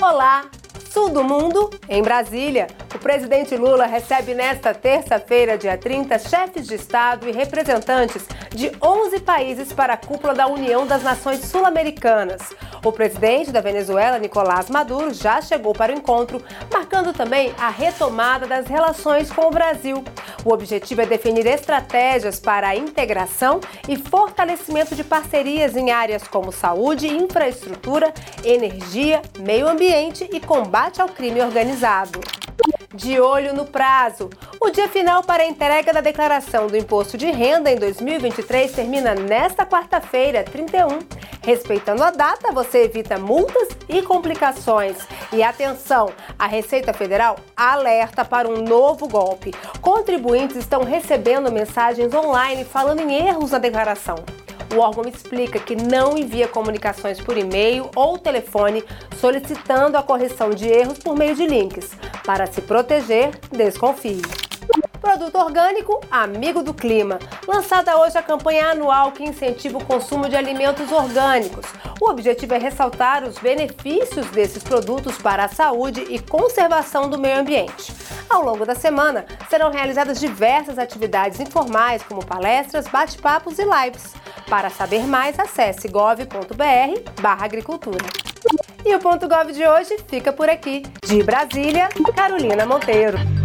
Olá, sul do mundo, em Brasília. O presidente Lula recebe nesta terça-feira, dia 30, chefes de Estado e representantes de 11 países para a cúpula da União das Nações Sul-Americanas. O presidente da Venezuela, Nicolás Maduro, já chegou para o encontro, marcando também a retomada das relações com o Brasil. O objetivo é definir estratégias para a integração e fortalecimento de parcerias em áreas como saúde, infraestrutura, energia, meio ambiente e combate ao crime organizado. De olho no prazo. O dia final para a entrega da declaração do Imposto de Renda em 2023 termina nesta quarta-feira, 31. Respeitando a data, você evita multas e complicações. E atenção, a Receita Federal alerta para um novo golpe. Contribuintes estão recebendo mensagens online falando em erros na declaração. O órgão explica que não envia comunicações por e-mail ou telefone solicitando a correção de erros por meio de links. Para se proteger, desconfie. Produto orgânico, amigo do clima. Lançada hoje a campanha anual que incentiva o consumo de alimentos orgânicos. O objetivo é ressaltar os benefícios desses produtos para a saúde e conservação do meio ambiente. Ao longo da semana, serão realizadas diversas atividades informais, como palestras, bate-papos e lives. Para saber mais, acesse gov.br/agricultura. E o Ponto Gov de hoje fica por aqui. De Brasília, Carolina Monteiro.